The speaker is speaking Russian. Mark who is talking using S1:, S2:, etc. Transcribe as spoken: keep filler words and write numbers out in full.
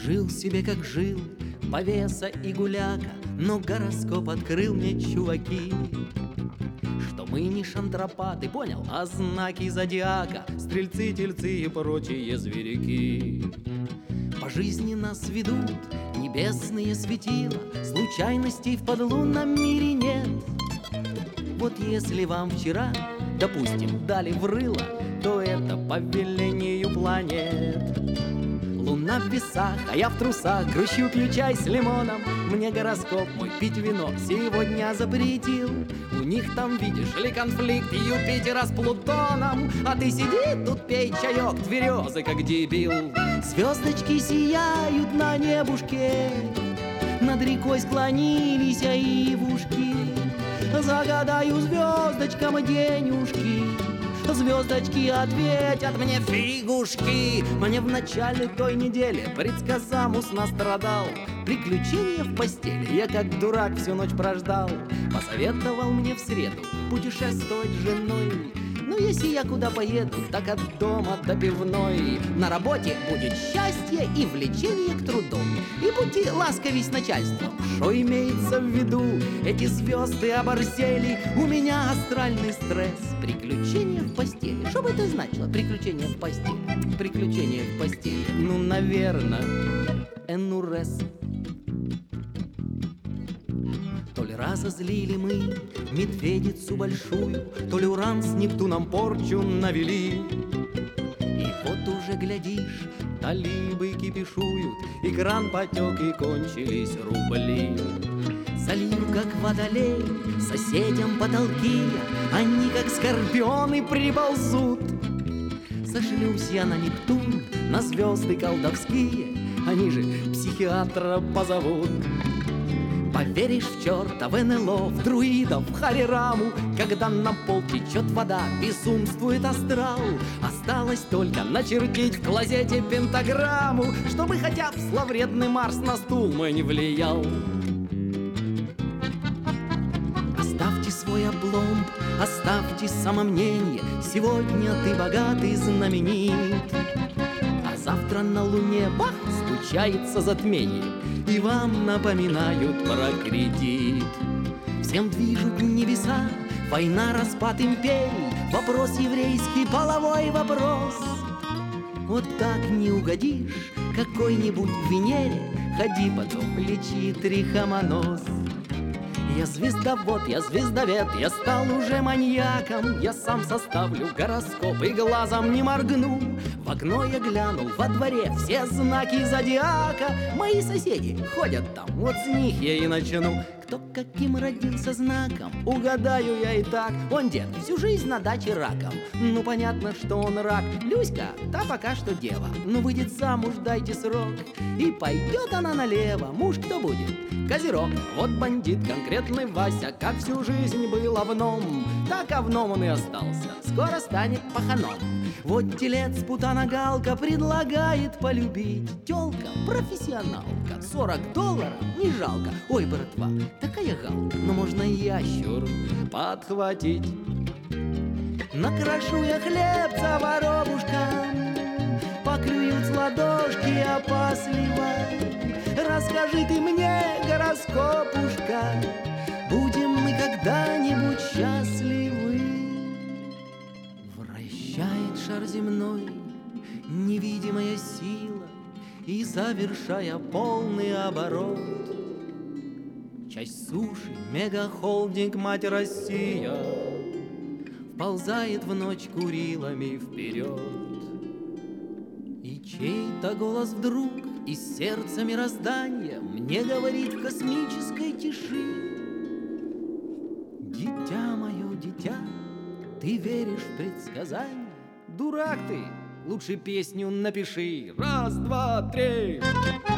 S1: Жил себе как жил, повеса и гуляка, но гороскоп открыл мне, чуваки, что мы не шантропаты, понял, а знаки зодиака, стрельцы, тельцы и прочие зверяки. По жизни нас ведут небесные светила, случайностей в подлунном мире нет. Вот если вам вчера, допустим, дали в рыло, то это по велению планет. Луна в весах, а я в трусах, грущу, пью чай с лимоном. Мне гороскоп мой пить вино сегодня запретил. У них там, видишь ли, конфликт Юпитера с Плутоном, а ты сиди тут, пей чаек, тверезый, как дебил. Звездочки сияют на небушке, над рекой склонились ивушки. Загадаю звездочкам денюжки, звездочки ответят мне фигушки. Мне в начале той недели предсказамус настрадал. Приключения в постели я как дурак всю ночь прождал. Посоветовал мне в среду путешествовать с женой. Ну если я куда поеду, так от дома до пивной. На работе будет счастье и влечение к труду. И будьте ласковей с начальством. Что имеется в виду? Эти звезды оборзели, у меня астральный стресс. Приключения в постели. Что бы это значило? Приключения в постели. Приключения в постели. Ну, наверное, энурез. То ли разозлили мы медведицу большую, то ли Уран с Нептуном порчу навели. И вот уже глядишь, талибы кипишуют, и кран потек, и кончились рубли. Залью, как водолей, соседям потолки, они, как скорпионы, приползут. Сошлюсь я на Нептун, на звезды колдовские, они же психиатра позовут. Поверишь в черта, в эн эл о, в друидов, в харираму, когда на пол течет вода, безумствует астрал. Осталось только начертить в клозете пентаграмму, чтобы хотя бы зловредный Марс на стул мой не влиял. Оставьте свой облом, оставьте самомнение, сегодня ты богат и знаменит. А завтра на луне, бах, случается затмение, и вам напоминают про кредит. Всем движут небеса, война, распад империй, вопрос еврейский, половой вопрос. Вот так не угодишь какой-нибудь Венере, ходи потом лечи трихомоноз. Я звездовод, я звездовед, я стал уже маньяком. Я сам составлю гороскоп и глазом не моргну. В окно я глянул, во дворе все знаки зодиака. Мои соседи ходят там, вот с них я и начну. Кто каким родился знаком, угадаю я и так. Он дед, всю жизнь на даче раком. Ну понятно, что он рак. Люська, та пока что дева. Ну выйдет замуж, дайте срок, и пойдет она налево. Муж кто будет? Козерог. Вот бандит, конкретный Вася, как всю жизнь был овном, так овном он и остался, скоро станет паханом. Вот телец, путана галка, предлагает полюбить. Тёлка, профессионалка, сорок долларов не жалко. Ой, братва, такая галка, но можно ящур подхватить. Накрашу я хлебца воробушкам, поклюют с ладошки опасливо. Расскажи ты мне, гороскопушка, будем мы когда-нибудь счастливы. Вращает шар земной невидимая сила, и, завершая полный оборот, часть суши, мегахолдинг, мать Россия, вползает в ночь Курилами вперед. И чей-то голос вдруг из сердца мироздания мне говорит в космической тиши: дитя мое, дитя, ты веришь в предсказания? Дурак ты, лучше песню напиши. Раз, два, три.